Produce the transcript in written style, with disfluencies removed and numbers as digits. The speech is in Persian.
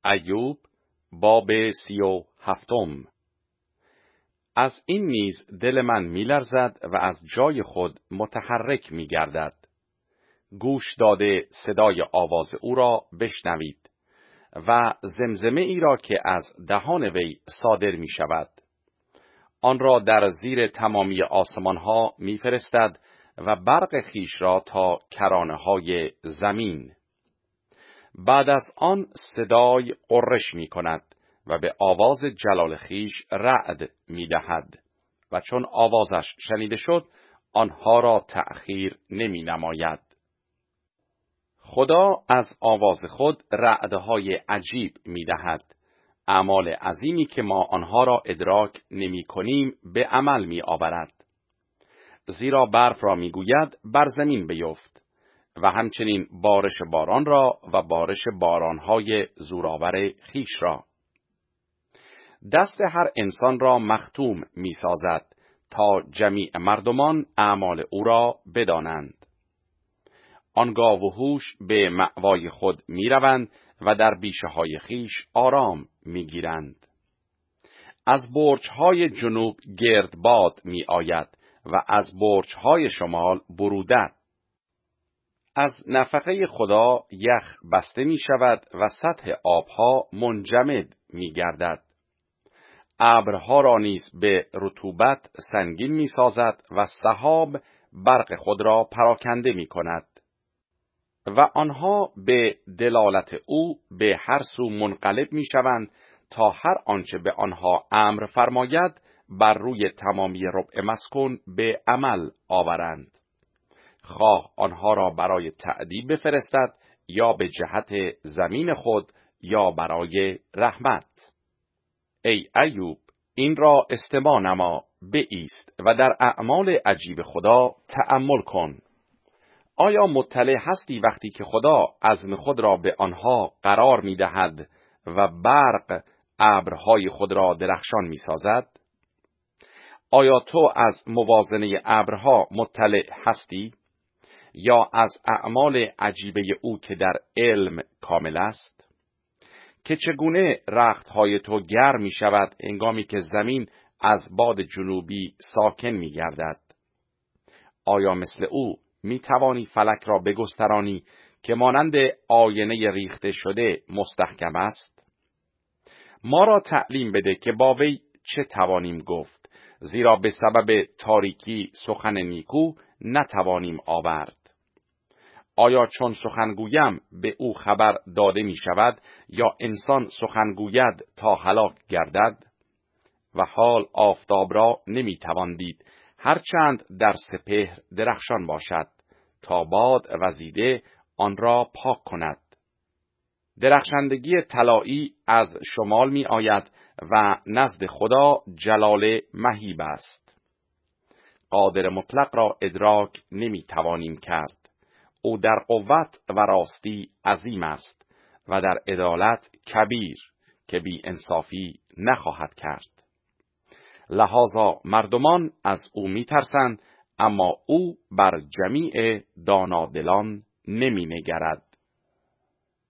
ایوب باب 37. از این نیز دل من می‌لرزد و از جای خود متحرک می‌گردد. گوش داده صدای آواز او را بشنوید و زمزمه ای را که از دهان وی صادر می‌شود. آن را در زیر تمامی آسمان‌ها می‌فرستد و برق خیش را تا کرانه‌های زمین. بعد از آن صدای غرش می‌کند و به آواز جلال خیش رعد می‌دهد و چون آوازش شنیده شد آنها را تأخیر نمی‌نماید. خدا از آواز خود رعدهای عجیب می‌دهد. اعمال عظیمی که ما آنها را ادراک نمی‌کنیم به عمل می‌آورد. زیرا برف را می‌گوید بر زمین بیفت و همچنین بارش باران را و بارش بارانهای زورآور خیش را. دست هر انسان را مختوم می‌سازد تا جمیع مردمان اعمال او را بدانند. آنگاه وحوش به مأوای خود می‌روند و در بیشه‌های خیش آرام می‌گیرند. از برج‌های جنوب گردباد می‌آید و از برج‌های شمال برودت. از نفخه خدا یخ بسته می‌شود و سطح آبها منجمد می‌گردد. ابرها را نیز به رطوبت سنگین می‌سازد و سحاب برق خود را پراکنده می‌کند. و آنها به دلالت او به هر سو منقلب می‌شوند تا هر آنچه به آنها امر فرماید بر روی تمامی ربع مسکون به عمل آورند، خواه آنها را برای تعذیب بفرستد یا به جهت زمین خود یا برای رحمت. ای ایوب، این را استماع نما، بایست و در اعمال عجیب خدا تأمل کن. آیا مطلع هستی وقتی که خدا عزم خود را به آنها قرار می‌دهد و برق ابرهای خود را درخشان می‌سازد؟ آیا تو از موازنه ابرها مطلع هستی یا از اعمال عجیبه او که در علم کامل است؟ که چگونه رختهای تو گرم می‌شود هنگامی که زمین از باد جنوبی ساکن می‌گردد؟ آیا مثل او می‌توانی فلک را بگسترانی که مانند آینه ریخته شده مستحکم است؟ ما را تعلیم بده که با وی چه توانیم گفت، زیرا به سبب تاریکی سخن نیکو نتوانیم آورد. آیا چون سخنگویم به او خبر داده می شود یا انسان سخنگوید تا هلاک گردد؟ و حال آفتاب را نمی توان دید هرچند در سپهر درخشان باشد تا باد وزیده آن را پاک کند. درخشندگی طلایی از شمال می آید و نزد خدا جلال مهیب است. قادر مطلق را ادراک نمی توانیم کرد. او در قوت و راستی عظیم است و در عدالت کبیر که بی انصافی نخواهد کرد. لحاظا مردمان از او می ترسند، اما او بر جمیع دانادلان نمی نگرد.